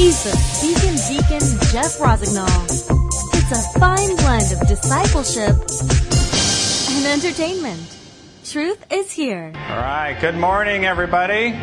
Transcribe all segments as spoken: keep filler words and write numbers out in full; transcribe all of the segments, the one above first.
Ethan, Deacon Deacon Jeff Rosignol. It's a fine blend of discipleship and entertainment. Truth is here. All right, good morning, everybody.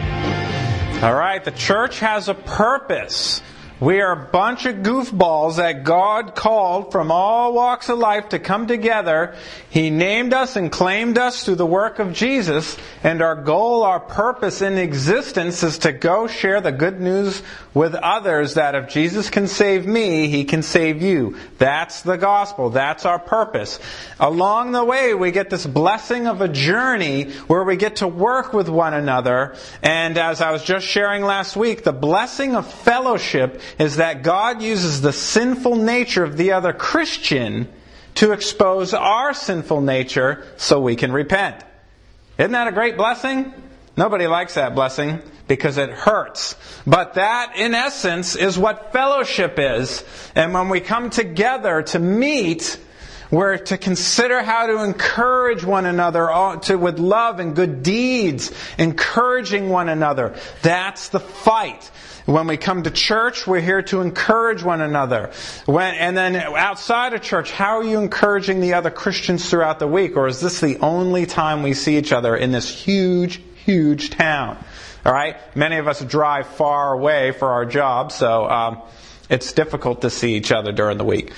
All right, the church has a purpose. We are a bunch of goofballs that God called from all walks of life to come together. He named us and claimed us through the work of Jesus. And our goal, our purpose in existence is to go share the good news with others that if Jesus can save me, He can save you. That's the gospel. That's our purpose. Along the way, we get this blessing of a journey where we get to work with one another. And as I was just sharing last week, the blessing of fellowship is that God uses the sinful nature of the other Christian to expose our sinful nature so we can repent. Isn't that a great blessing? Nobody likes that blessing because it hurts. But that, in essence, is what fellowship is. And when we come together to meet, we're to consider how to encourage one another to, with love and good deeds, encouraging one another. That's the fight. When we come to church, we're here to encourage one another. When, and then outside of church, how are you encouraging the other Christians throughout the week? Or is this the only time we see each other in this huge, huge town? All right? Many of us drive far away for our jobs, so um, it's difficult to see each other during the week.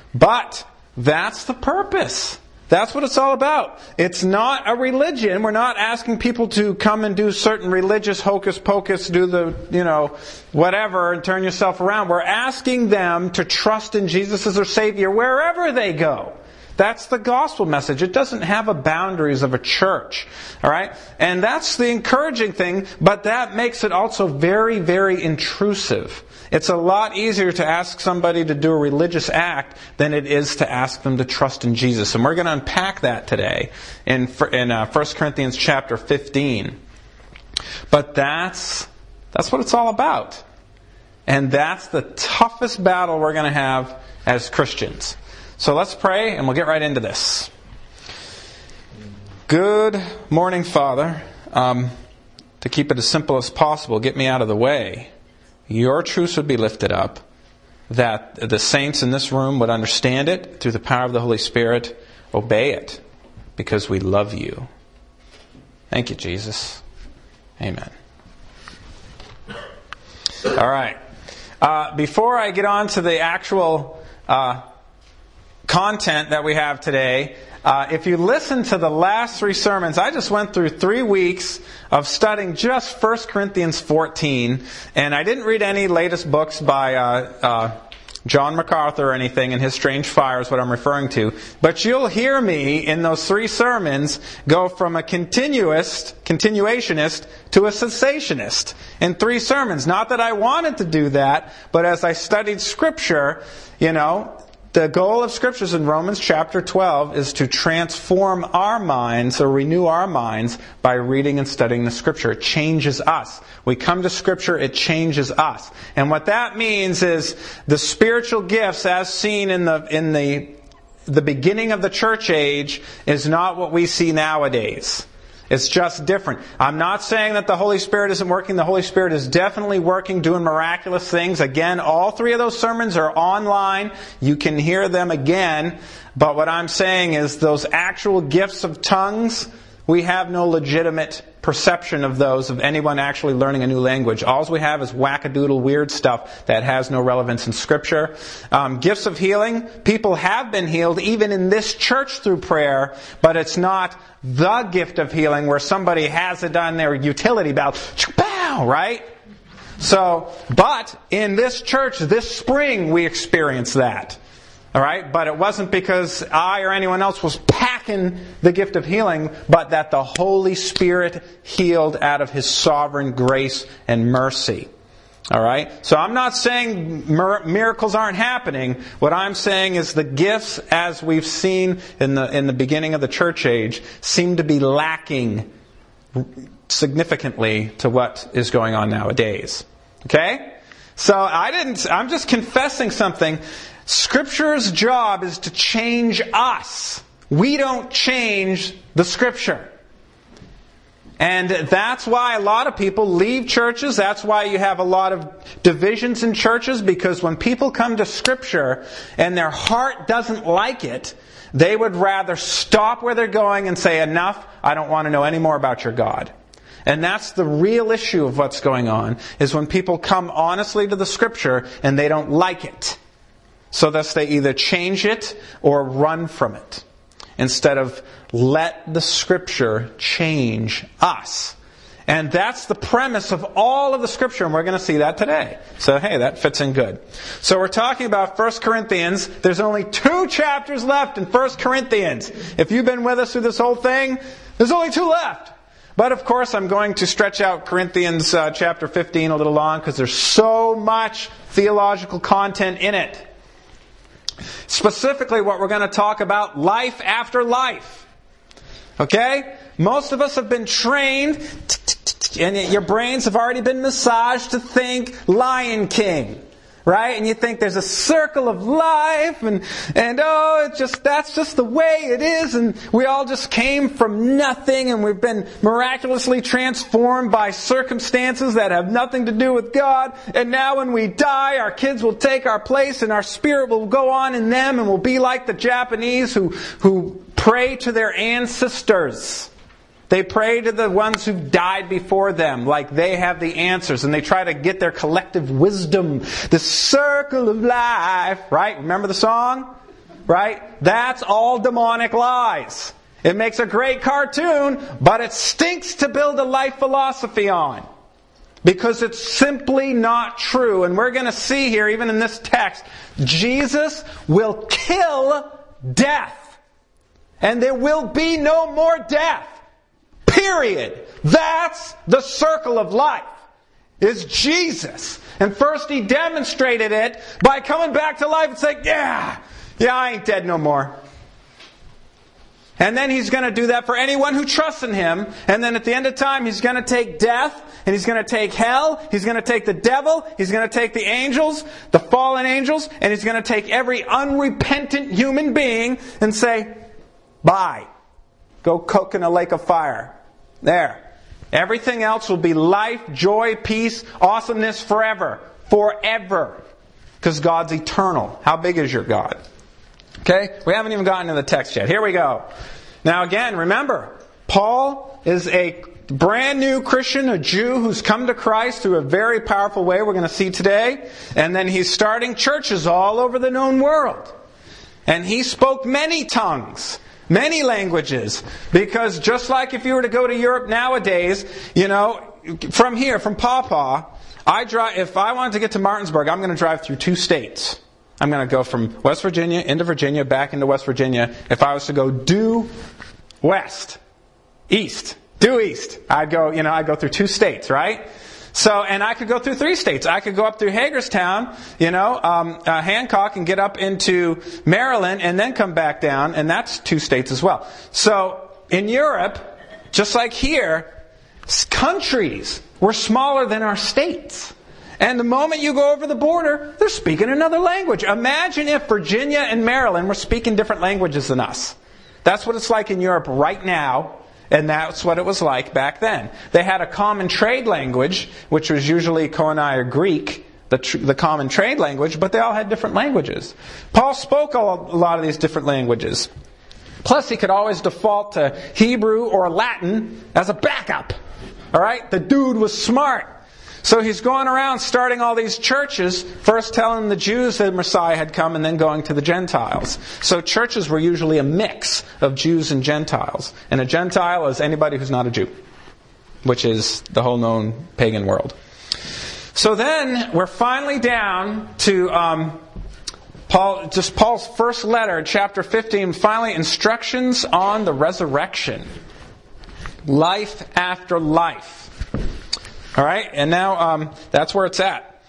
But that's the purpose. That's what it's all about. It's not a religion. We're not asking people to come and do certain religious hocus pocus, do the, you know, whatever, and turn yourself around. We're asking them to trust in Jesus as their Savior wherever they go. That's the gospel message. It doesn't have a boundaries of a church. All right? And that's the encouraging thing, but that makes it also very, very intrusive. It's a lot easier to ask somebody to do a religious act than it is to ask them to trust in Jesus. And we're going to unpack that today in in uh, First Corinthians chapter fifteen. But that's that's what it's all about. And that's the toughest battle we're going to have as Christians. So let's pray and we'll get right into this. Good morning, Father. Um, to keep it as simple as possible, get me out of the way. Your truths would be lifted up, that the saints in this room would understand it through the power of the Holy Spirit, obey it, because we love you. Thank you, Jesus. Amen. All right. Uh, before I get on to the actual uh, content that we have today, Uh, if you listen to the last three sermons, I just went through three weeks of studying just First Corinthians fourteen, and I didn't read any latest books by uh, uh, John MacArthur or anything, and his Strange Fire is what I'm referring to. But you'll hear me in those three sermons go from a continuist, continuationist to a cessationist in three sermons. Not that I wanted to do that, but as I studied Scripture, you know, the goal of Scriptures in Romans chapter twelve is to transform our minds or renew our minds by reading and studying the Scripture. It changes us. We come to Scripture, it changes us. And what that means is the spiritual gifts as seen in the in the the beginning of the church age is not what we see nowadays. It's just different. I'm not saying that the Holy Spirit isn't working. The Holy Spirit is definitely working, doing miraculous things. Again, all three of those sermons are online. You can hear them again. But what I'm saying is those actual gifts of tongues, we have no legitimate perception of those, of anyone actually learning a new language. All we have is wackadoodle weird stuff that has no relevance in Scripture. Um, gifts of healing, people have been healed even in this church through prayer, but it's not the gift of healing where somebody has it on their utility belt, right? So, but in this church this spring we experienced that. All right, but it wasn't because I or anyone else was packing the gift of healing, but that the Holy Spirit healed out of His sovereign grace and mercy. All right, so I'm not saying mir- miracles aren't happening. What I'm saying is the gifts, as we've seen in the in the beginning of the church age, seem to be lacking significantly to what is going on nowadays. Okay, so I didn't. I'm just confessing something. Scripture's job is to change us. We don't change the Scripture. And that's why a lot of people leave churches. That's why you have a lot of divisions in churches, because when people come to Scripture and their heart doesn't like it, they would rather stop where they're going and say, enough, I don't want to know any more about your God. And that's the real issue of what's going on, is when people come honestly to the Scripture and they don't like it. So thus they either change it or run from it, instead of let the Scripture change us. And that's the premise of all of the Scripture, and we're going to see that today. So hey, that fits in good. So we're talking about First Corinthians. There's only two chapters left in First Corinthians. If you've been with us through this whole thing, there's only two left. But of course, I'm going to stretch out Corinthians uh, chapter fifteen a little long, because there's so much theological content in it. Specifically, what we're going to talk about, life after life. Okay? Most of us have been trained, and your brains have already been massaged to think Lion King. Right? And you think there's a circle of life, and, and oh, it's just, that's just the way it is, and we all just came from nothing, and we've been miraculously transformed by circumstances that have nothing to do with God, and now when we die, our kids will take our place, and our spirit will go on in them, and we'll be like the Japanese who, who pray to their ancestors. They pray to the ones who died before them, like they have the answers, and they try to get their collective wisdom. The circle of life, right? Remember the song? Right? That's all demonic lies. It makes a great cartoon, but it stinks to build a life philosophy on. Because it's simply not true. And we're going to see here, even in this text, Jesus will kill death. And there will be no more death. Period. That's the circle of life, is Jesus. And first He demonstrated it by coming back to life and saying, yeah, yeah, I ain't dead no more. And then He's going to do that for anyone who trusts in Him. And then at the end of time, He's going to take death, and He's going to take hell, He's going to take the devil, He's going to take the angels, the fallen angels, and He's going to take every unrepentant human being and say, bye. Go cook in a lake of fire. There. Everything else will be life, joy, peace, awesomeness forever. Forever. Because God's eternal. How big is your God? Okay? We haven't even gotten to the text yet. Here we go. Now again, remember, Paul is a brand new Christian, a Jew who's come to Christ through a very powerful way we're going to see today. And then he's starting churches all over the known world. And he spoke many tongues. Many languages. Because just like if you were to go to Europe nowadays, you know, from here, from Pawpaw, I drive, if I wanted to get to Martinsburg, I'm going to drive through two states. I'm going to go from West Virginia into Virginia, back into West Virginia. If I was to go due west, east, due east, I'd go, you know, I'd go through two states, right? So, and I could go through three states. I could go up through Hagerstown, you know, um, uh, Hancock, and get up into Maryland, and then come back down, and that's two states as well. So, in Europe, just like here, countries were smaller than our states. And the moment you go over the border, they're speaking another language. Imagine if Virginia and Maryland were speaking different languages than us. That's what it's like in Europe right now. And that's what it was like back then. They had a common trade language, which was usually Koine or Greek, the, tr- the common trade language, but they all had different languages. Paul spoke a lot of these different languages. Plus, he could always default to Hebrew or Latin as a backup. All right? The dude was smart. So he's going around starting all these churches, first telling the Jews that Messiah had come and then going to the Gentiles. So churches were usually a mix of Jews and Gentiles. And a Gentile is anybody who's not a Jew, which is the whole known pagan world. So then we're finally down to um, Paul, just Paul's first letter, chapter fifteen, finally instructions on the resurrection. Life after life. All right, and now um, that's where it's at.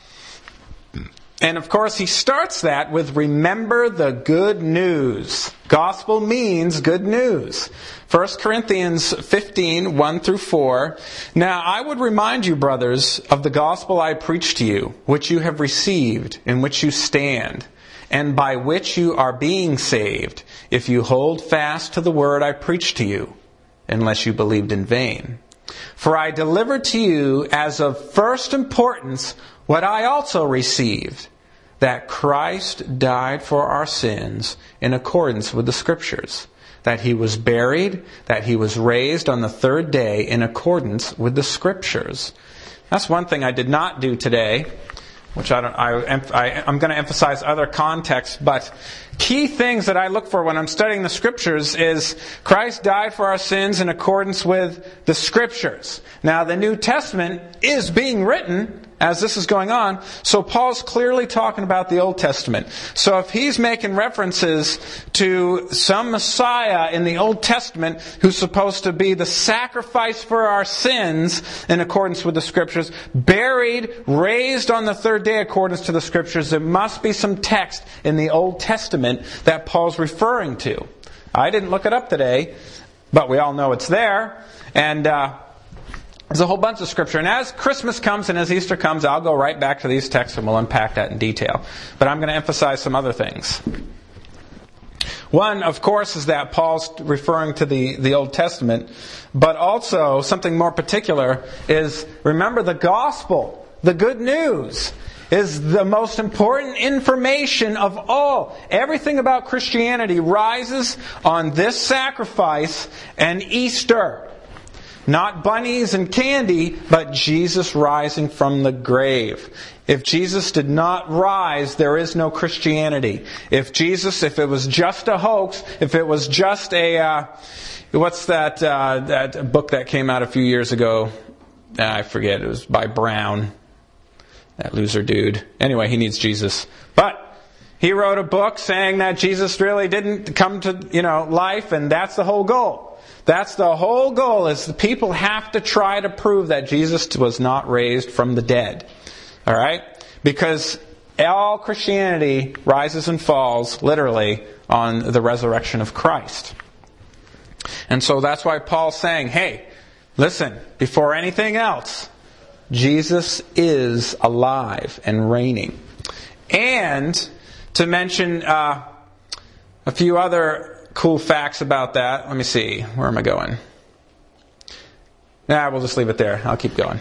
And of course, he starts that with remember the good news. Gospel means good news. First Corinthians fifteen, one through four. Now I would remind you, brothers, of the gospel I preached to you, which you have received, in which you stand, and by which you are being saved, if you hold fast to the word I preached to you, unless you believed in vain. For I delivered to you as of first importance what I also received, that Christ died for our sins in accordance with the Scriptures, that He was buried, that He was raised on the third day in accordance with the Scriptures. That's one thing I did not do today, which I don't, I, I, I'm going to emphasize other contexts, but key things that I look for when I'm studying the Scriptures is Christ died for our sins in accordance with the Scriptures. Now, the New Testament is being written as this is going on, so Paul's clearly talking about the Old Testament. So if he's making references to some Messiah in the Old Testament who's supposed to be the sacrifice for our sins in accordance with the Scriptures, buried, raised on the third day according to the Scriptures, there must be some text in the Old Testament that Paul's referring to. I didn't look it up today, but we all know it's there. And uh, there's a whole bunch of Scripture. And as Christmas comes and as Easter comes, I'll go right back to these texts and we'll unpack that in detail. But I'm going to emphasize some other things. One, of course, is that Paul's referring to the, the Old Testament. But also, something more particular is, remember, the gospel, the good news, is the most important information of all. Everything about Christianity rises on this sacrifice and Easter. Not bunnies and candy, but Jesus rising from the grave. If Jesus did not rise, there is no Christianity. If Jesus, if it was just a hoax, if it was just a, uh, what's that, uh, that book that came out a few years ago? I forget, it was by Brown. That loser dude. Anyway, he needs Jesus. But he wrote a book saying that Jesus really didn't come to, you know, life, and that's the whole goal. That's the whole goal, is the people have to try to prove that Jesus was not raised from the dead. All right? Because all Christianity rises and falls, literally, on the resurrection of Christ. And so that's why Paul's saying, hey, listen, before anything else, Jesus is alive and reigning. And to mention uh, a few other cool facts about that. Let me see. Where am I going? Nah, we'll just leave it there. I'll keep going.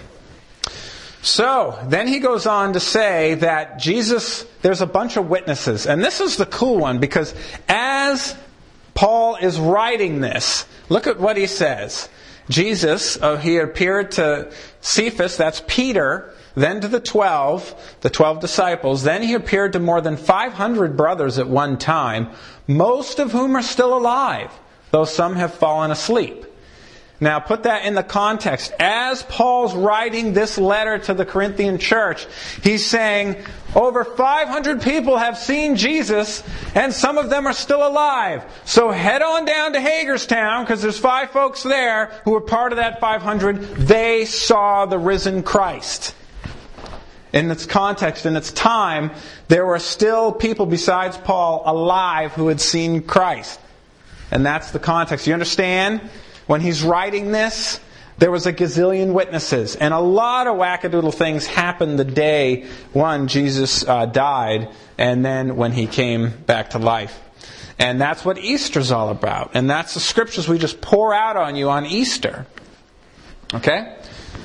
So, then he goes on to say that Jesus, there's a bunch of witnesses. And this is the cool one, because as Paul is writing this, look at what he says. Jesus, uh, he appeared to Cephas, that's Peter, then to the twelve, the twelve disciples. Then he appeared to more than five hundred brothers at one time, most of whom are still alive, though some have fallen asleep. Now put that in the context. As Paul's writing this letter to the Corinthian church, he's saying over five hundred people have seen Jesus, and some of them are still alive. So head on down to Hagerstown, because there's five folks there who were part of that five hundred. They saw the risen Christ. In its context, in its time, there were still people besides Paul alive who had seen Christ. And that's the context. You understand? When he's writing this, there was a gazillion witnesses. And a lot of wackadoodle things happened the day, one, Jesus uh, died, and then when he came back to life. And that's what Easter's all about. And that's the Scriptures we just pour out on you on Easter. Okay?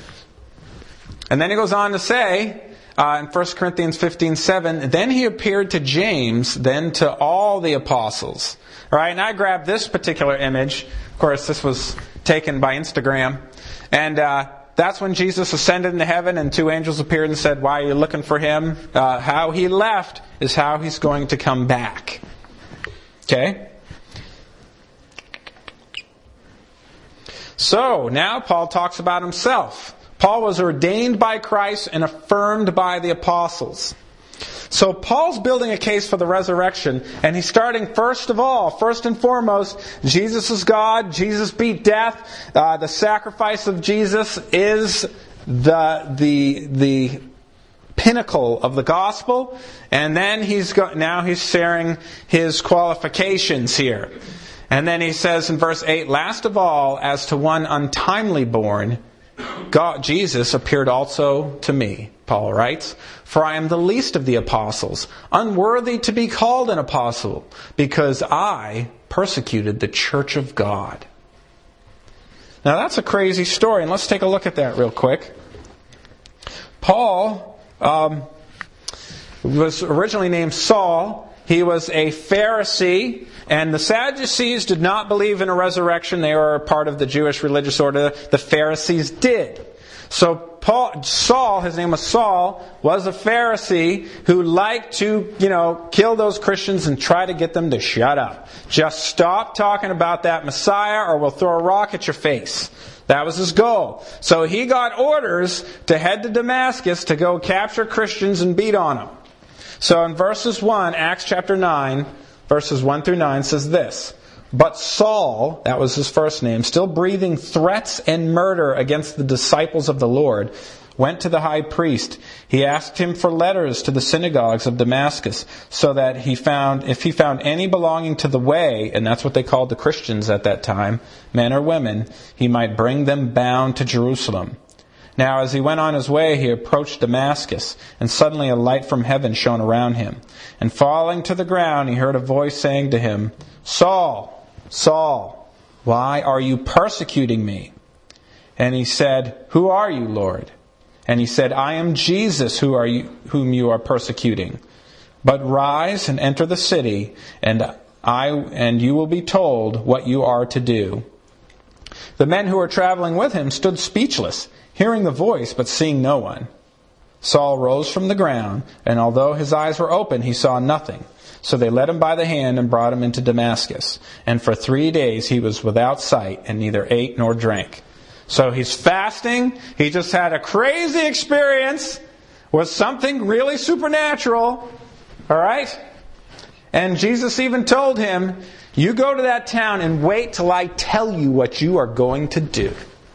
And then he goes on to say, Uh, in First Corinthians fifteen seven, then he appeared to James, then to all the apostles. All right, and I grabbed this particular image. Of course, this was taken by Instagram. And uh, that's when Jesus ascended into heaven and two angels appeared and said, why are you looking for him? Uh, how he left is how he's going to come back. Okay? So, now Paul talks about himself. Paul was ordained by Christ and affirmed by the apostles. So Paul's building a case for the resurrection, and he's starting first of all, first and foremost, Jesus is God, Jesus beat death, uh, the sacrifice of Jesus is the the the pinnacle of the gospel, and then he's go, now he's sharing his qualifications here. And then he says in verse eight, last of all, as to one untimely born, God, Jesus appeared also to me, Paul writes, for I am the least of the apostles, unworthy to be called an apostle, because I persecuted the church of God. Now that's a crazy story, and let's take a look at that real quick. Paul um, was originally named Saul. He was a Pharisee, and the Sadducees did not believe in a resurrection. They were a part of the Jewish religious order. The Pharisees did. So Paul, Saul, his name was Saul, was a Pharisee who liked to, you know, kill those Christians and try to get them to shut up. Just stop talking about that Messiah or we'll throw a rock at your face. That was his goal. So he got orders to head to Damascus to go capture Christians and beat on them. So in verses one, Acts chapter nine, verses one through nine says this. But Saul, that was his first name, still breathing threats and murder against the disciples of the Lord, went to the high priest. He asked him for letters to the synagogues of Damascus, so that he found, if he found any belonging to the way, and that's what they called the Christians at that time, men or women, he might bring them bound to Jerusalem. Now as he went on his way, he approached Damascus, and suddenly a light from heaven shone around him. And falling to the ground, he heard a voice saying to him, Saul, Saul, why are you persecuting me? And he said, Who are you, Lord? And he said, I am Jesus who are you, whom you are persecuting. But rise and enter the city, and I and you will be told what you are to do. The men who were traveling with him stood speechless, hearing the voice, but seeing no one. Saul rose from the ground, and although his eyes were open, he saw nothing. So they led him by the hand and brought him into Damascus. And for three days he was without sight and neither ate nor drank. So he's fasting. He just had a crazy experience with something really supernatural. All right? And Jesus even told him, you go to that town and wait till I tell you what you are going to do.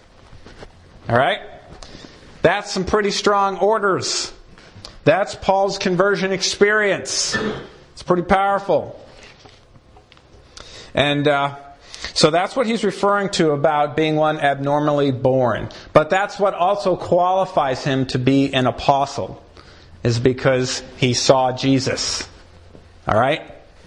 All right? That's some pretty strong orders. That's Paul's conversion experience. It's pretty powerful. And uh, so that's what he's referring to about being one abnormally born. But that's what also qualifies him to be an apostle, is because he saw Jesus. All right?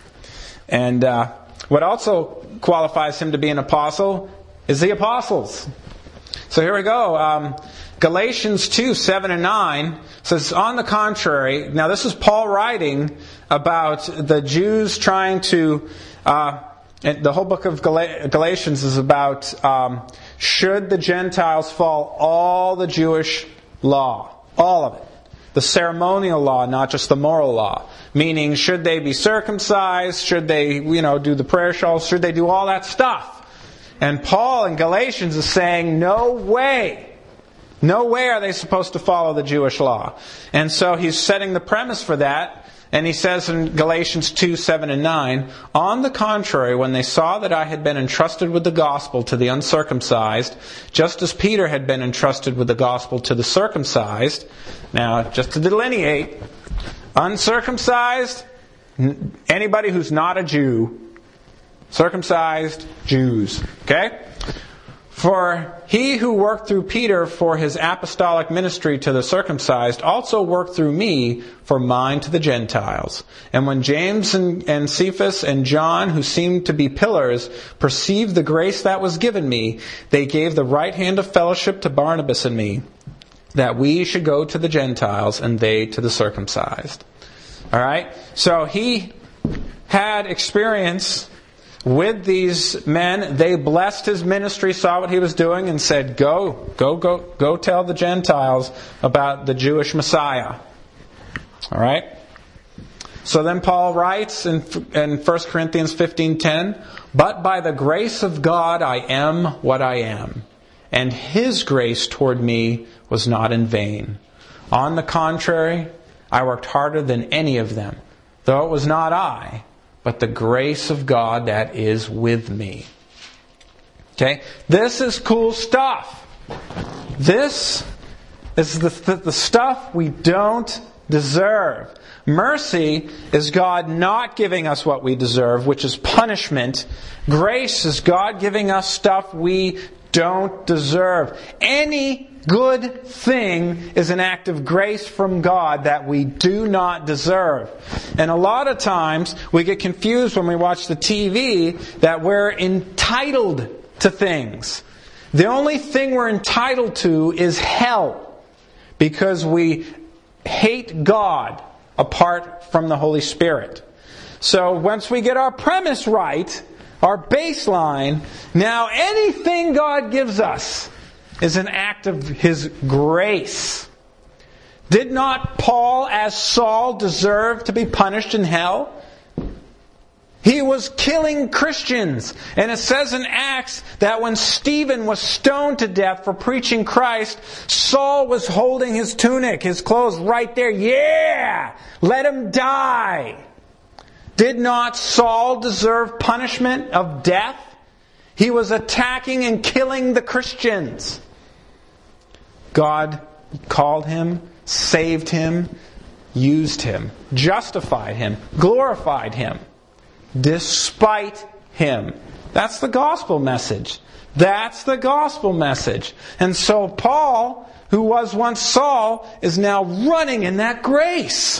And uh, what also qualifies him to be an apostle is the apostles. So here we go. Um, Galatians two, seven and nine says, on the contrary, now this is Paul writing about the Jews trying to, uh, the whole book of Gal- Galatians is about, um, should the Gentiles follow all the Jewish law? All of it. The ceremonial law, not just the moral law. Meaning, should they be circumcised? Should they, you know, do the prayer shawls? Should they do all that stuff? And Paul in Galatians is saying, no way. No way are they supposed to follow the Jewish law. And so he's setting the premise for that. And he says in Galatians two, seven and nine, on the contrary, when they saw that I had been entrusted with the gospel to the uncircumcised, just as Peter had been entrusted with the gospel to the circumcised. Now, just to delineate, uncircumcised, anybody who's not a Jew. Circumcised, Jews. Okay? For he who worked through Peter for his apostolic ministry to the circumcised also worked through me for mine to the Gentiles. And when James and, and Cephas and John, who seemed to be pillars, perceived the grace that was given me, they gave the right hand of fellowship to Barnabas and me, that we should go to the Gentiles and they to the circumcised. All right? So he had experience with these men. They blessed his ministry, saw what he was doing, and said, go, go, go, go tell the Gentiles about the Jewish Messiah. All right? So then Paul writes in, in First Corinthians fifteen ten, but by the grace of God I am what I am, and His grace toward me was not in vain. On the contrary, I worked harder than any of them, though it was not I, but the grace of God that is with me. Okay? This is cool stuff. This is the, the, the stuff we don't deserve. Mercy is God not giving us what we deserve, which is punishment. Grace is God giving us stuff we don't deserve. Any good thing is an act of grace from God that we do not deserve. And a lot of times we get confused when we watch the T V that we're entitled to things. The only thing we're entitled to is hell, because we hate God apart from the Holy Spirit. So once we get our premise right, our baseline, now anything God gives us is an act of His grace. Did not Paul, as Saul, deserve to be punished in hell? He was killing Christians. And it says in Acts that when Stephen was stoned to death for preaching Christ, Saul was holding his tunic, his clothes right there. Yeah! Let him die! Did not Saul deserve punishment of death? He was attacking and killing the Christians. God called him, saved him, used him, justified him, glorified him, despite him. That's the gospel message. That's the gospel message. And so Paul, who was once Saul, is now running in that grace.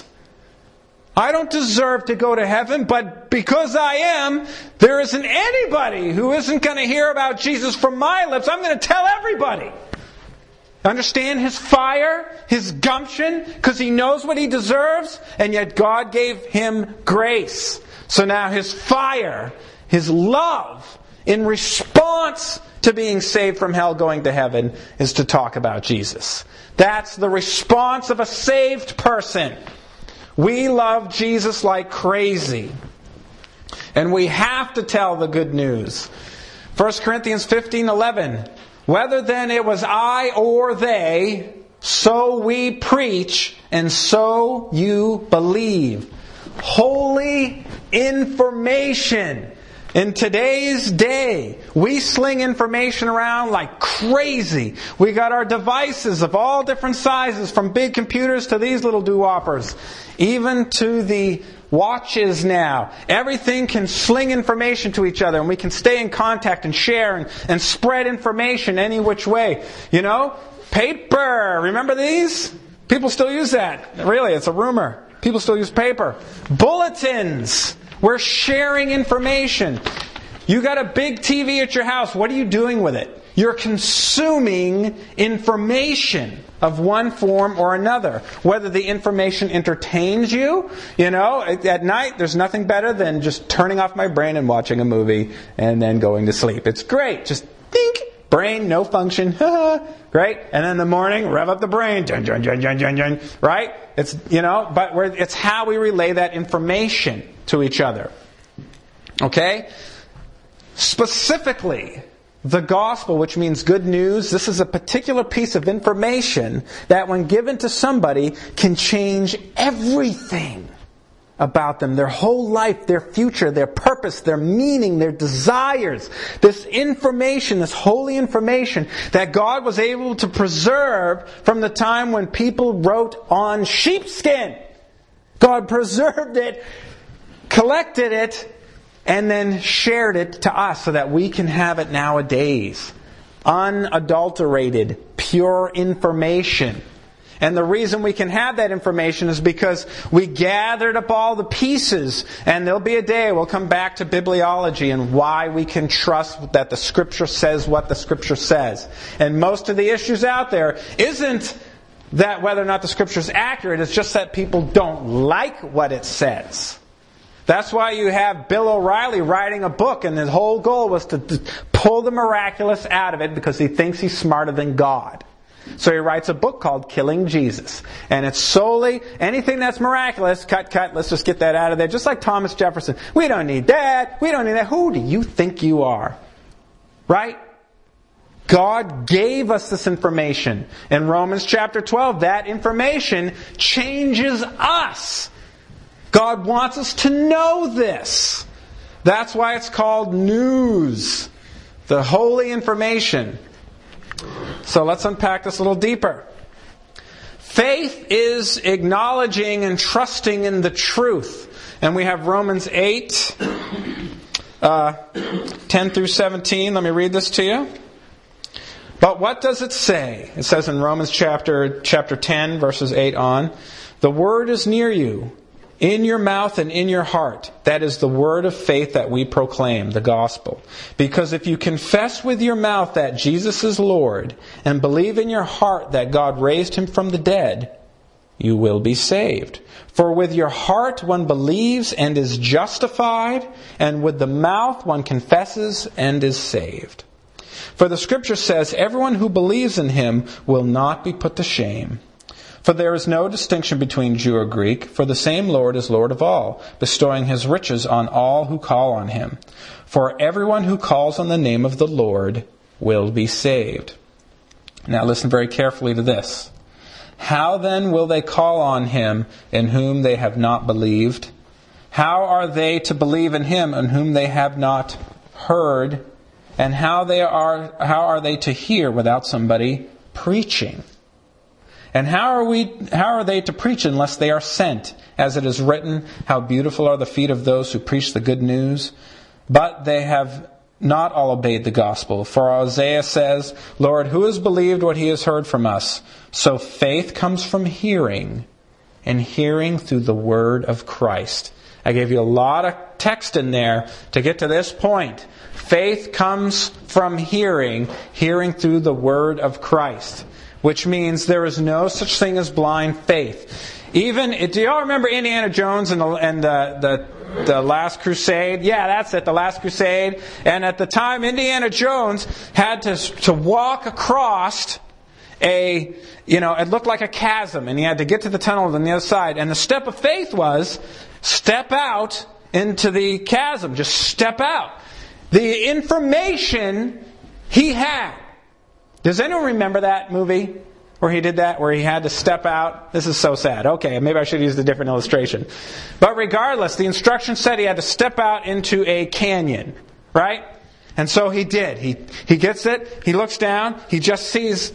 I don't deserve to go to heaven, but because I am, there isn't anybody who isn't going to hear about Jesus from my lips. I'm going to tell everybody. Understand his fire, his gumption, because he knows what he deserves, and yet God gave him grace. So now his fire, his love, in response to being saved from hell, going to heaven, is to talk about Jesus. That's the response of a saved person. We love Jesus like crazy. And we have to tell the good news. First Corinthians fifteen eleven. Whether then it was I or they, so we preach, and so you believe. Holy information. In today's day, we sling information around like crazy. We got our devices of all different sizes, from big computers to these little doo-woppers, even to the watches now. Everything can sling information to each other, and we can stay in contact and share and, and spread information any which way. You know, paper. Remember these? People still use that. Really, it's a rumor. People still use paper. Bulletins. We're sharing information. You got a big T V at your house. What are you doing with it? You're consuming information of one form or another. Whether the information entertains you, you know, at night there's nothing better than just turning off my brain and watching a movie and then going to sleep. It's great. Just think, brain, no function. Great. And then in the morning, rev up the brain. Dun, dun, dun, dun, dun, dun. Right? It's, you know, but we're, it's how we relay that information to each other. Okay? Specifically, the gospel, which means good news, this is a particular piece of information that when given to somebody can change everything about them, their whole life, their future, their purpose, their meaning, their desires. This information, this holy information that God was able to preserve from the time when people wrote on sheepskin. God preserved it, collected it, and then shared it to us so that we can have it nowadays. Unadulterated, pure information. And the reason we can have that information is because we gathered up all the pieces. And there'll be a day we'll come back to bibliology and why we can trust that the Scripture says what the Scripture says. And most of the issues out there isn't that whether or not the Scripture is accurate. It's just that people don't like what it says. That's why you have Bill O'Reilly writing a book, and his whole goal was to pull the miraculous out of it because he thinks he's smarter than God. So he writes a book called Killing Jesus. And it's solely anything that's miraculous, cut, cut, let's just get that out of there. Just like Thomas Jefferson. We don't need that. We don't need that. Who do you think you are? Right? God gave us this information. In Romans chapter twelve, that information changes us. God wants us to know this. That's why it's called news. The holy information. So let's unpack this a little deeper. Faith is acknowledging and trusting in the truth. And we have Romans eight, uh, ten through seventeen. Let me read this to you. But what does it say? It says in Romans chapter, chapter ten, verses eight on. The word is near you, in your mouth and in your heart. That is the word of faith that we proclaim, the gospel. Because if you confess with your mouth that Jesus is Lord and believe in your heart that God raised him from the dead, you will be saved. For with your heart one believes and is justified, and with the mouth one confesses and is saved. For the Scripture says, everyone who believes in him will not be put to shame. For there is no distinction between Jew or Greek, for the same Lord is Lord of all, bestowing his riches on all who call on him. For everyone who calls on the name of the Lord will be saved. Now listen very carefully to this. How then will they call on him in whom they have not believed? How are they to believe in him in whom they have not heard? And how they are how are they to hear without somebody preaching? And how are we how are they to preach unless they are sent? As it is written, how beautiful are the feet of those who preach the good news. But they have not all obeyed the gospel. For Isaiah says, Lord, who has believed what he has heard from us? So faith comes from hearing, and hearing through the word of Christ. I gave you a lot of text in there to get to this point. Faith comes from hearing, hearing through the word of Christ. Which means there is no such thing as blind faith. Even, do y'all remember Indiana Jones and the, and the, the, the Last Crusade? Yeah, that's it, the Last Crusade. And at the time, Indiana Jones had to, to walk across a, you know, it looked like a chasm, and he had to get to the tunnel on the other side. And the step of faith was, step out into the chasm. Just step out. The information he had. Does anyone remember that movie where he did that, where he had to step out? This is so sad. Okay, maybe I should use a different illustration. But regardless, the instructions said he had to step out into a canyon, right? And so he did. He he gets it, he looks down, he just sees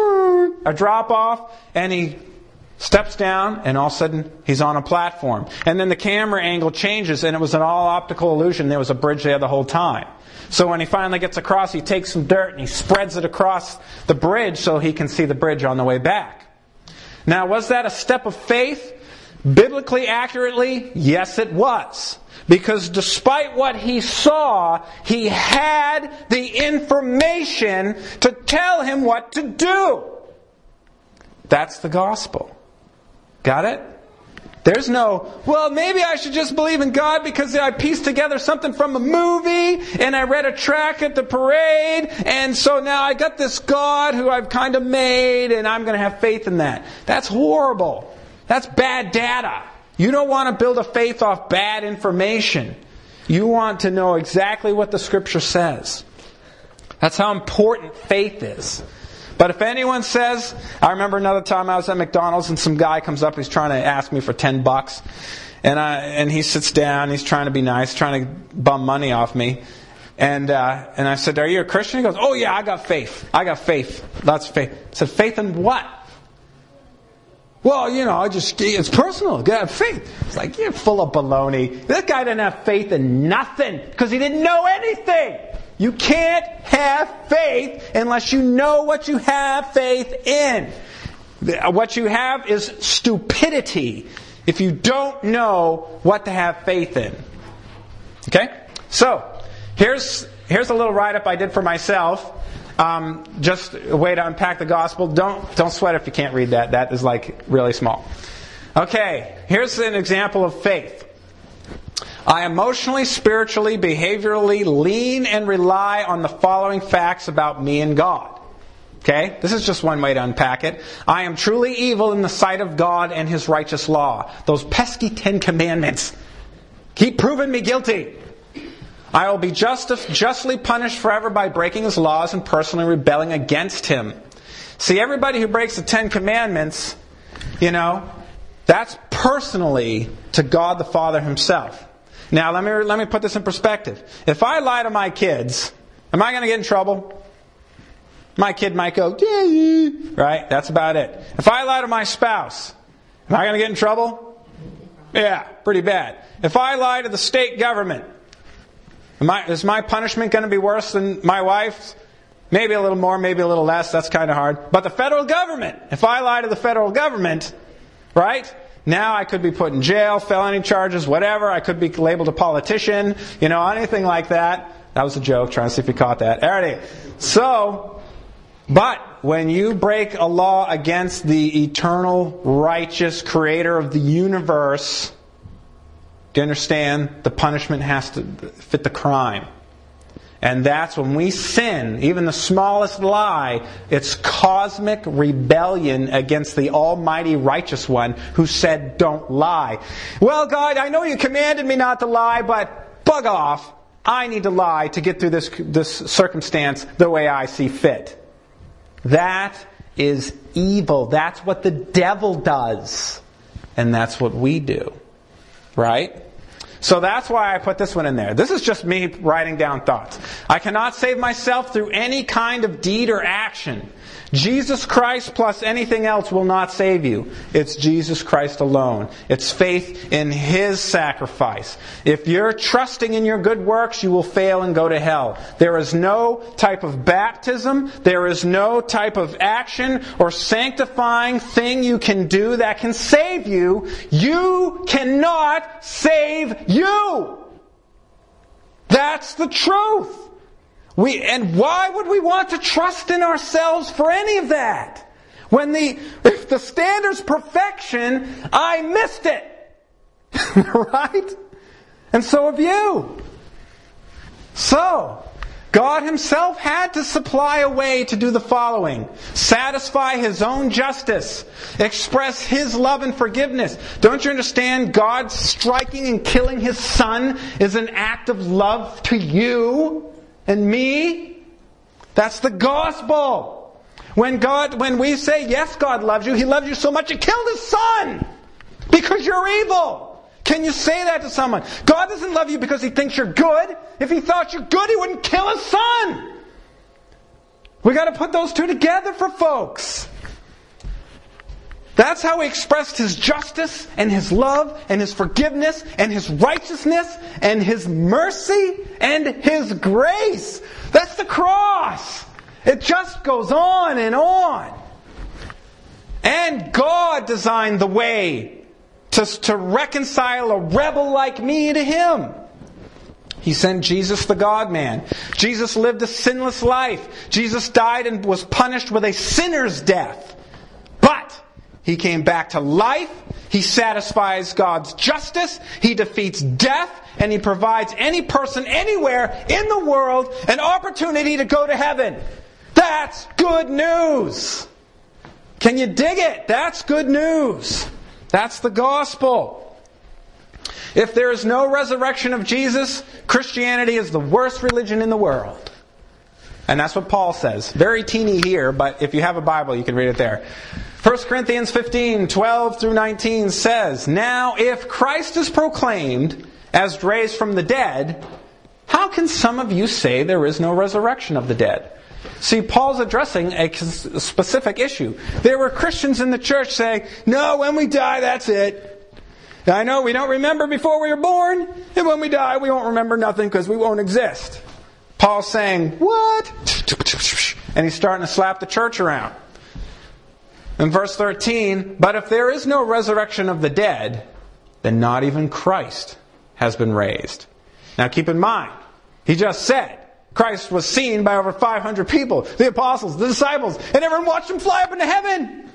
a drop off, and he steps down, and all of a sudden he's on a platform. And then the camera angle changes, and it was an all optical illusion. There was a bridge there the whole time. So when he finally gets across, he takes some dirt and he spreads it across the bridge so he can see the bridge on the way back. Now, was that a step of faith? Biblically accurately, yes it was. Because despite what he saw, he had the information to tell him what to do. That's the gospel. Got it? There's no, well, maybe I should just believe in God because I pieced together something from a movie and I read a track at the parade, and so now I got this God who I've kind of made and I'm going to have faith in that. That's horrible. That's bad data. You don't want to build a faith off bad information. You want to know exactly what the Scripture says. That's how important faith is. But if anyone says, I remember another time I was at McDonald's and some guy comes up, he's trying to ask me for ten bucks. And I, and he sits down, he's trying to be nice, trying to bum money off me. And uh, and I said, are you a Christian? He goes, oh yeah, I got faith. I got faith. Lots of faith. I said, faith in what? Well, you know, I just, it's personal. You have faith. It's like, you're full of baloney. This guy didn't have faith in nothing because he didn't know anything. You can't have faith unless you know what you have faith in. What you have is stupidity if you don't know what to have faith in. Okay? So, here's here's a little write-up I did for myself. Um, just a way to unpack the gospel. Don't don't sweat if you can't read that. That is like really small. Okay, here's an example of faith. I emotionally, spiritually, behaviorally lean and rely on the following facts about me and God. Okay? This is just one way to unpack it. I am truly evil in the sight of God and His righteous law. Those pesky Ten Commandments. Keep proving me guilty. I will be just, justly punished forever by breaking His laws and personally rebelling against Him. See, everybody who breaks the Ten Commandments, you know, that's personally to God the Father Himself. Now, let me let me put this in perspective. If I lie to my kids, am I going to get in trouble? My kid might go, yeah, right? That's about it. If I lie to my spouse, am I going to get in trouble? Yeah, pretty bad. If I lie to the state government, am I, is my punishment going to be worse than my wife's? Maybe a little more, maybe a little less. That's kind of hard. But the federal government, if I lie to the federal government, right? Now I could be put in jail, felony charges, whatever. I could be labeled a politician, you know, anything like that. That was a joke, trying to see if you caught that. Alrighty. So, but when you break a law against the eternal, righteous creator of the universe, do you understand? The punishment has to fit the crime. And that's when we sin, even the smallest lie, it's cosmic rebellion against the almighty righteous one who said, don't lie. Well, God, I know you commanded me not to lie, but bug off. I need to lie to get through this, this circumstance the way I see fit. That is evil. That's what the devil does. And that's what we do. Right? So that's why I put this one in there. This is just me writing down thoughts. I cannot save myself through any kind of deed or action. Jesus Christ plus anything else will not save you. It's Jesus Christ alone. It's faith in His sacrifice. If you're trusting in your good works, you will fail and go to hell. There is no type of baptism, there is no type of action or sanctifying thing you can do that can save you. You cannot save you. That's the truth. We, and why would we want to trust in ourselves for any of that? When the, if the standard's perfection, I missed it. Right? And so have you. So, God Himself had to supply a way to do the following. Satisfy His own justice. Express His love and forgiveness. Don't you understand? God striking and killing His Son is an act of love to you and me. That's the gospel. When God, when we say, yes, God loves you, He loves you so much He killed His Son because you're evil. Can you say that to someone? God doesn't love you because He thinks you're good. If He thought you're good, He wouldn't kill His Son. We got to put those two together for folks. That's how He expressed His justice and His love and His forgiveness and His righteousness and His mercy and His grace. That's the cross. It just goes on and on. And God designed the way to, to reconcile a rebel like me to Him. He sent Jesus the God-man. Jesus lived a sinless life. Jesus died and was punished with a sinner's death. But He came back to life. He satisfies God's justice. He defeats death. And He provides any person anywhere in the world an opportunity to go to heaven. That's good news. Can you dig it? That's good news. That's the gospel. If there is no resurrection of Jesus, Christianity is the worst religion in the world. And that's what Paul says. Very teeny here, but if you have a Bible, you can read it there. First Corinthians fifteen, twelve through nineteen says, now if Christ is proclaimed as raised from the dead, how can some of you say there is no resurrection of the dead? See, Paul's addressing a specific issue. There were Christians in the church saying, no, when we die, that's it. I know we don't remember before we were born, and when we die, we won't remember nothing because we won't exist. Paul's saying, what? And he's starting to slap the church around. In verse thirteen, but if there is no resurrection of the dead, then not even Christ has been raised. Now keep in mind, he just said, Christ was seen by over five hundred people, the apostles, the disciples, and everyone watched Him fly up into heaven.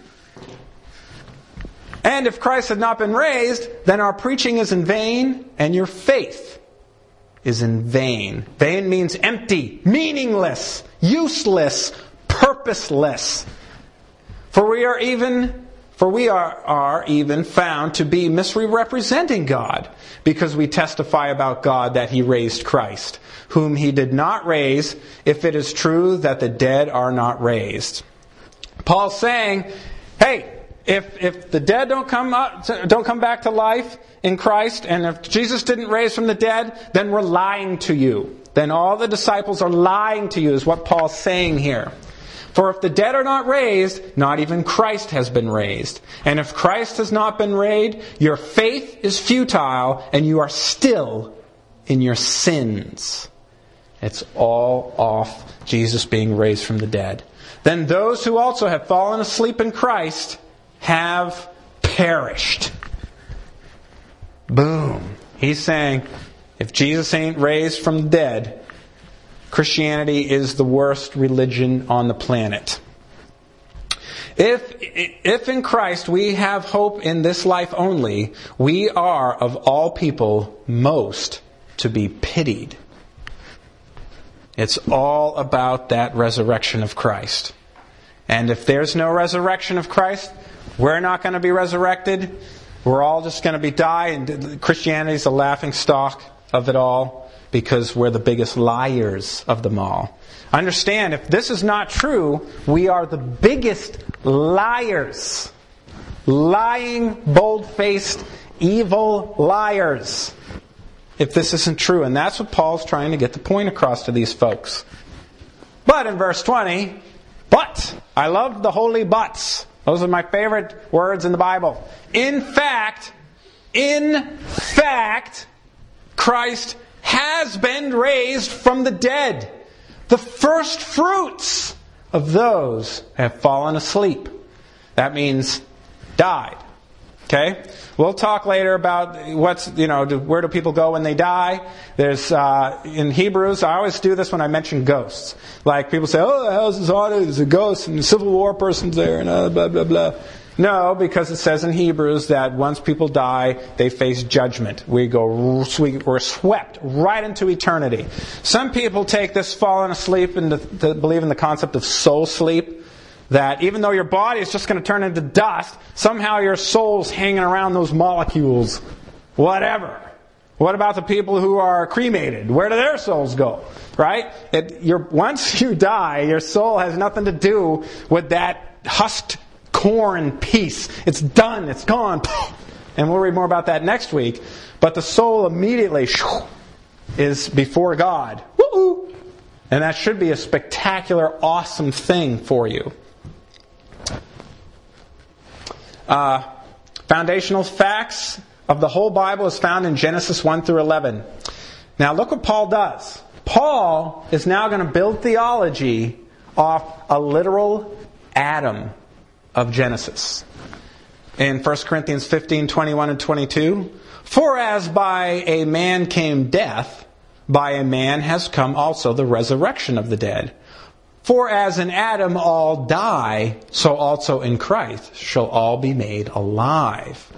And if Christ had not been raised, then our preaching is in vain, and your faith is in vain. Vain means empty, meaningless, useless, purposeless. For we are even, for we are, are even found to be misrepresenting God, because we testify about God that He raised Christ, whom He did not raise, if it is true that the dead are not raised. Paul's saying, hey, If if the dead don't come up, don't come back to life in Christ, and if Jesus didn't raise from the dead, then we're lying to you. Then all the disciples are lying to you, is what Paul's saying here. For if the dead are not raised, not even Christ has been raised. And if Christ has not been raised, your faith is futile, and you are still in your sins. It's all off Jesus being raised from the dead. Then those who also have fallen asleep in Christ have perished. Boom. He's saying, if Jesus ain't raised from the dead, Christianity is the worst religion on the planet. If, if in Christ we have hope in this life only, we are, of all people, most to be pitied. It's all about that resurrection of Christ. And if there's no resurrection of Christ, we're not going to be resurrected. We're all just going to be die. And Christianity is the laughing stock of it all because we're the biggest liars of them all. Understand, if this is not true, we are the biggest liars. Lying, bold-faced, evil liars. If this isn't true. And that's what Paul's trying to get the point across to these folks. But in verse twenty, but. I love the holy buts. Those are my favorite words in the Bible. In fact, in fact, Christ has been raised from the dead. The first fruits of those have fallen asleep. That means died. Okay? We'll talk later about what's, you know, where do people go when they die. There's, uh, in Hebrews, I always do this when I mention ghosts. Like, people say, oh, the house is haunted, there's a ghost, and the Civil War person's there, and uh, blah, blah, blah. No, because it says in Hebrews that once people die, they face judgment. We go, we're swept right into eternity. Some people take this falling asleep and to, to believe in the concept of soul sleep. That even though your body is just going to turn into dust, somehow your soul's hanging around those molecules. Whatever. What about the people who are cremated? Where do their souls go? Right? It, you're, once you die, your soul has nothing to do with that husked corn piece. It's done. It's gone. And we'll read more about that next week. But the soul immediately is before God. Woo-hoo! And that should be a spectacular, awesome thing for you. Uh, foundational facts of the whole Bible is found in Genesis one through eleven. Now look what Paul does. Paul is now going to build theology off a literal Adam of Genesis. In First Corinthians fifteen, twenty-one and twenty-two, for as by a man came death, by a man has come also the resurrection of the dead. For as in Adam all die, so also in Christ shall all be made alive.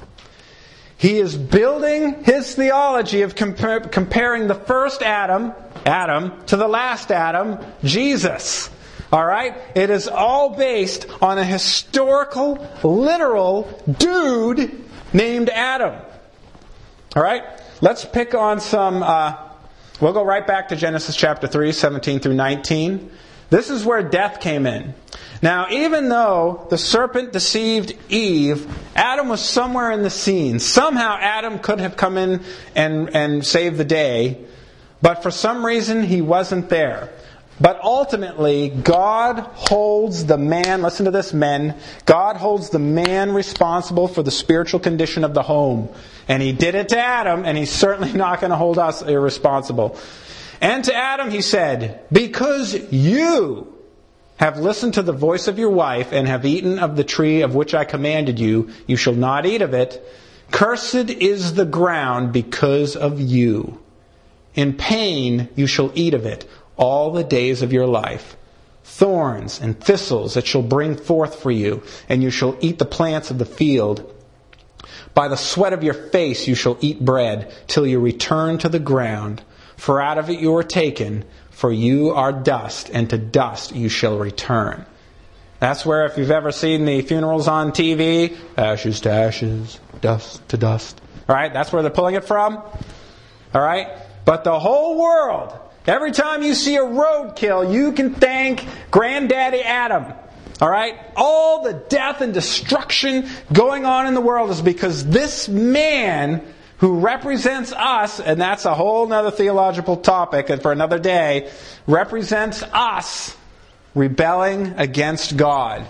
He is building his theology of compar- comparing the first Adam, Adam, to the last Adam, Jesus. Alright? It is all based on a historical, literal dude named Adam. Alright? Let's pick on some... Uh, we'll go right back to Genesis chapter three, seventeen through nineteen. This is where death came in. Now, even though the serpent deceived Eve, Adam was somewhere in the scene. Somehow Adam could have come in and, and saved the day, but for some reason he wasn't there. But ultimately, God holds the man, listen to this, men, God holds the man responsible for the spiritual condition of the home. And He did it to Adam, and He's certainly not going to hold us irresponsible. And to Adam He said, because you have listened to the voice of your wife and have eaten of the tree of which I commanded you, you shall not eat of it. Cursed is the ground because of you. In pain you shall eat of it all the days of your life. Thorns and thistles it shall bring forth for you, and you shall eat the plants of the field. By the sweat of your face you shall eat bread, till you return to the ground. For out of it you are taken, for you are dust, and to dust you shall return. That's where, if you've ever seen the funerals on T V, ashes to ashes, dust to dust. Alright, that's where they're pulling it from. Alright? But the whole world, every time you see a roadkill, you can thank Granddaddy Adam. Alright? All the death and destruction going on in the world is because this man who represents us, and that's a whole other theological topic and for another day, represents us rebelling against God.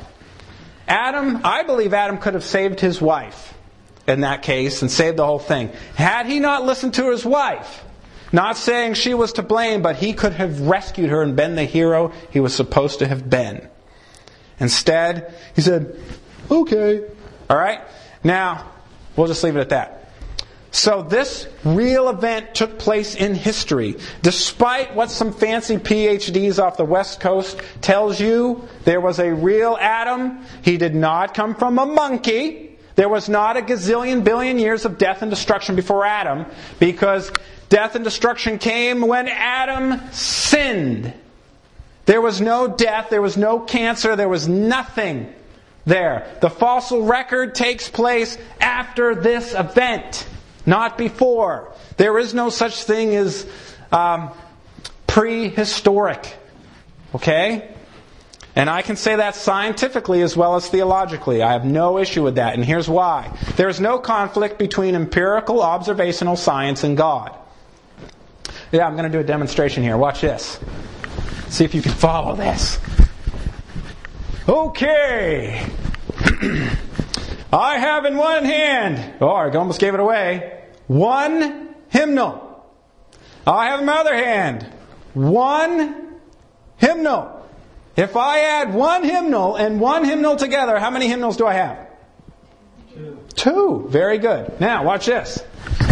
Adam, I believe Adam could have saved his wife in that case and saved the whole thing. Had he not listened to his wife, not saying she was to blame, but he could have rescued her and been the hero he was supposed to have been. Instead, he said, okay. Alright? Now, we'll just leave it at that. So this real event took place in history. Despite what some fancy P H Ds off the West Coast tells you, there was a real Adam. He did not come from a monkey. There was not a gazillion billion years of death and destruction before Adam, because death and destruction came when Adam sinned. There was no death, there was no cancer, there was nothing there. The fossil record takes place after this event, not before. There is no such thing as um, prehistoric. Okay? And I can say that scientifically as well as theologically. I have no issue with that, and here's why. There is no conflict between empirical observational science and God. Yeah, I'm going to do a demonstration here. Watch this. See if you can follow this. Okay. I have in one hand, oh, I almost gave it away, one hymnal. I have in my other hand, one hymnal. If I add one hymnal and one hymnal together, how many hymnals do I have? Two. Two. Very good. Now, watch this.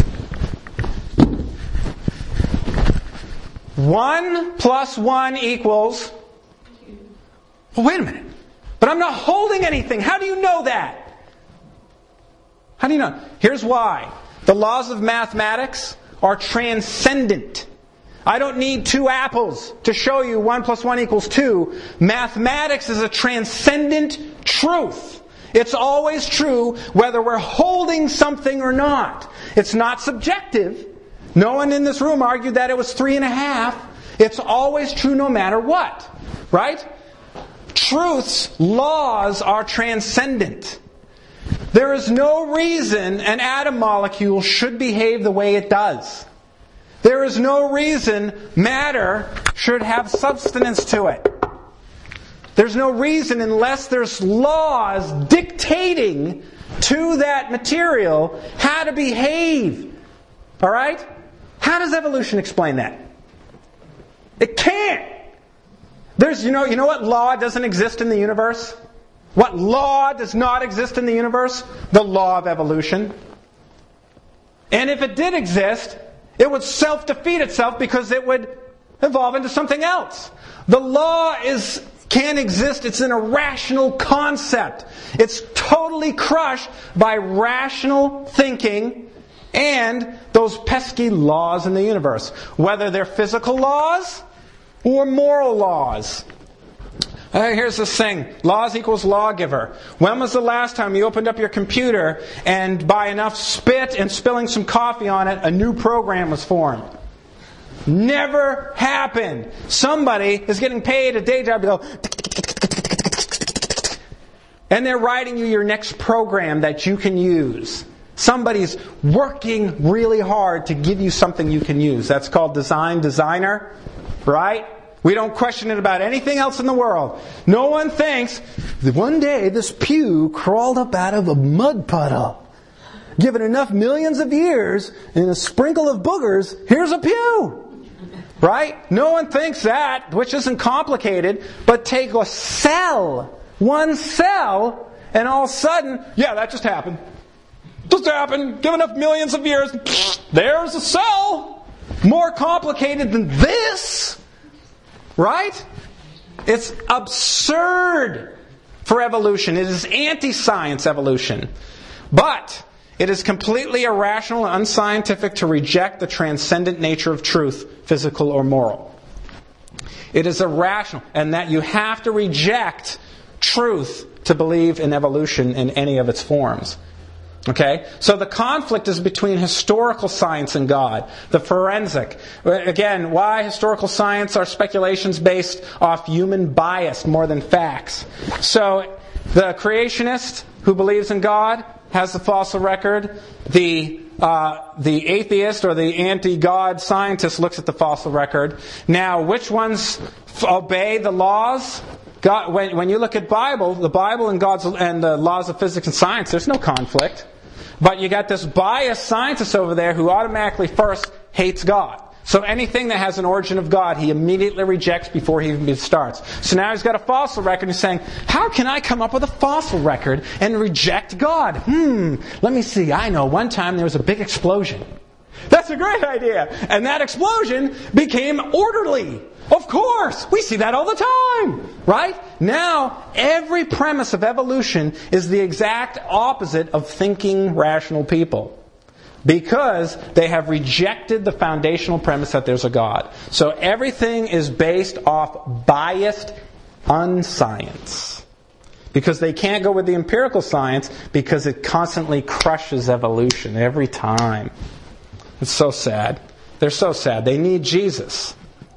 One plus one equals... Well, wait a minute. But I'm not holding anything. How do you know that? How do you know? Here's why. The laws of mathematics are transcendent. I don't need two apples to show you one plus one equals two. Mathematics is a transcendent truth. It's always true whether we're holding something or not. It's not subjective. No one in this room argued that it was three and a half. It's always true no matter what. Right? Truth's laws are transcendent. There is no reason an atom molecule should behave the way it does. There is no reason matter should have substance to it. There's no reason unless there's laws dictating to that material how to behave. All right? How does evolution explain that? It can't. There's, you know, you know what law doesn't exist in the universe? What law does not exist in the universe? The law of evolution. And if it did exist, it would self-defeat itself because it would evolve into something else. The law is can't exist. It's an irrational concept. It's totally crushed by rational thinking and those pesky laws in the universe. Whether they're physical laws or moral laws. Uh, here's this thing. Laws equals lawgiver. When was the last time you opened up your computer and by enough spit and spilling some coffee on it, a new program was formed? Never happened. Somebody is getting paid a day job to go, and they're writing you your next program that you can use. Somebody's working really hard to give you something you can use. That's called design designer, right? We don't question it about anything else in the world. No one thinks that one day this pew crawled up out of a mud puddle. Given enough millions of years and a sprinkle of boogers, here's a pew. Right? No one thinks that, which isn't complicated, but take a cell, one cell, and all of a sudden, yeah, that just happened. Just happened. Give enough millions of years, there's a cell. More complicated than this. Right? It's absurd for evolution. It is anti-science evolution. But it is completely irrational and unscientific to reject the transcendent nature of truth, physical or moral. It is irrational, and that you have to reject truth to believe in evolution in any of its forms. Okay? So the conflict is between historical science and God. The forensic. Again, why historical science are speculations based off human bias more than facts. So the creationist who believes in God has the fossil record. The uh, the atheist or the anti-God scientist looks at the fossil record. Now, which ones f- obey the laws? God, when, when you look at Bible, the Bible and God's and the laws of physics and science, there's no conflict. But you got this biased scientist over there who automatically first hates God. So anything that has an origin of God, he immediately rejects before he even starts. So now he's got a fossil record and he's saying, how can I come up with a fossil record and reject God? Hmm, let me see. I know one time there was a big explosion. That's a great idea. And that explosion became orderly. Of course. We see that all the time. Right? Now, every premise of evolution is the exact opposite of thinking rational people. Because they have rejected the foundational premise that there's a God. So everything is based off biased unscience. Because they can't go with the empirical science because it constantly crushes evolution every time. It's so sad. They're so sad. They need Jesus.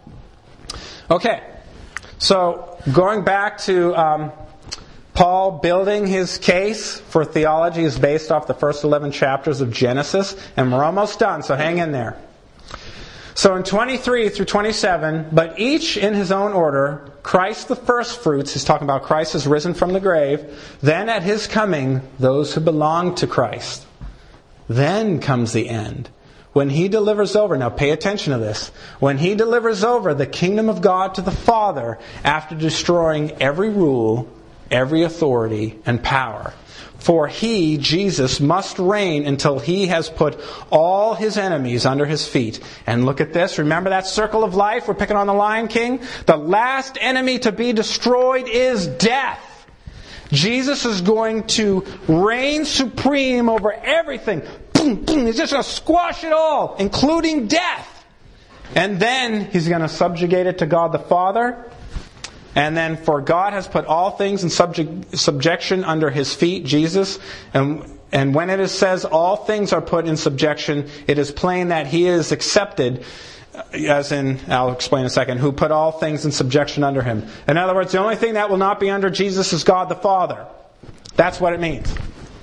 Okay. So going back to um, Paul building his case for theology is based off the first eleven chapters of Genesis. And we're almost done, so hang in there. So in twenty-three through twenty-seven, but each in his own order, Christ the first fruits, he's talking about Christ has risen from the grave, then at his coming, those who belong to Christ. Then comes the end. When he delivers over, now pay attention to this, when he delivers over the kingdom of God to the Father after destroying every rule, every authority, and power. For he, Jesus, must reign until he has put all his enemies under his feet. And look at this. Remember that circle of life? We're picking on the Lion King. The last enemy to be destroyed is death. Jesus is going to reign supreme over everything. He's just going to squash it all, including death. And then he's going to subjugate it to God the Father. And then, for God has put all things in subject, subjection under his feet, Jesus. And, and when it is says all things are put in subjection, it is plain that he is accepted, as in, I'll explain in a second, who put all things in subjection under him. In other words, the only thing that will not be under Jesus is God the Father. That's what it means.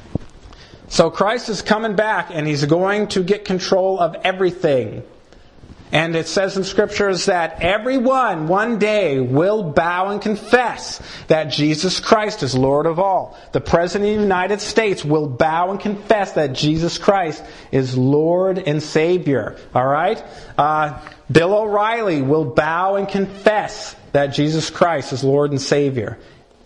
So Christ is coming back and he's going to get control of everything. And it says in Scriptures that everyone one day will bow and confess that Jesus Christ is Lord of all. The President of the United States will bow and confess that Jesus Christ is Lord and Savior. Alright? Uh, Bill O'Reilly will bow and confess that Jesus Christ is Lord and Savior.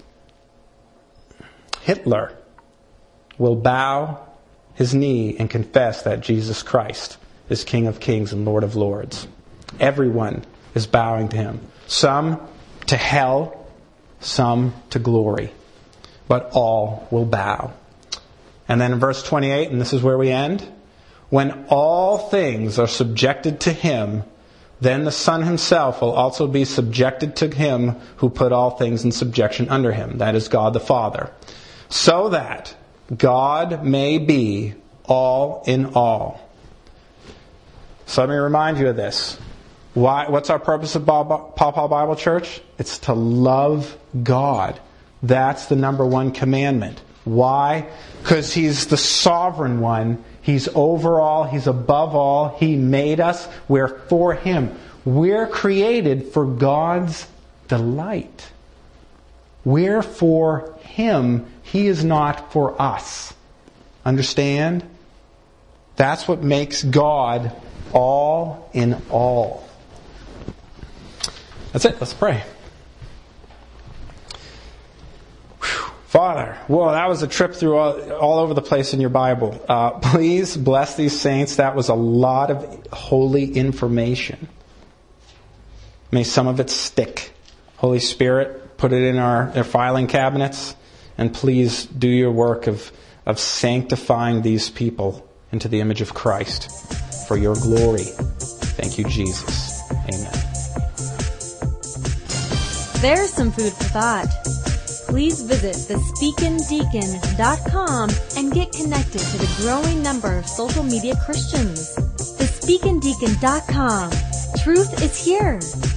Hitler will bow his knee and confess that Jesus Christ is King of Kings and Lord of Lords. Everyone is bowing to him. Some to hell, some to glory. But all will bow. And then in verse twenty-eight, and this is where we end. When all things are subjected to him, then the Son himself will also be subjected to him who put all things in subjection under him. That is God the Father. So that God may be all in all. So let me remind you of this. Why? What's our purpose of Paw Paw Bible Church? It's to love God. That's the number one commandment. Why? Because He's the sovereign one. He's over all. He's above all. He made us. We're for Him. We're created for God's delight. We're for Him. He is not for us. Understand? That's what makes God all in all. That's it. Let's pray. Whew. Father, whoa, that was a trip through all, all over the place in your Bible. Uh, please bless these saints. That was a lot of holy information. May some of it stick. Holy Spirit, put it in our, our filing cabinets, and please do your work of, of sanctifying these people into the image of Christ for your glory. Thank you, Jesus. Amen. There's some food for thought. Please visit the speakin deacon dot com and get connected to the growing number of social media Christians. the speakin deacon dot com. Truth is here.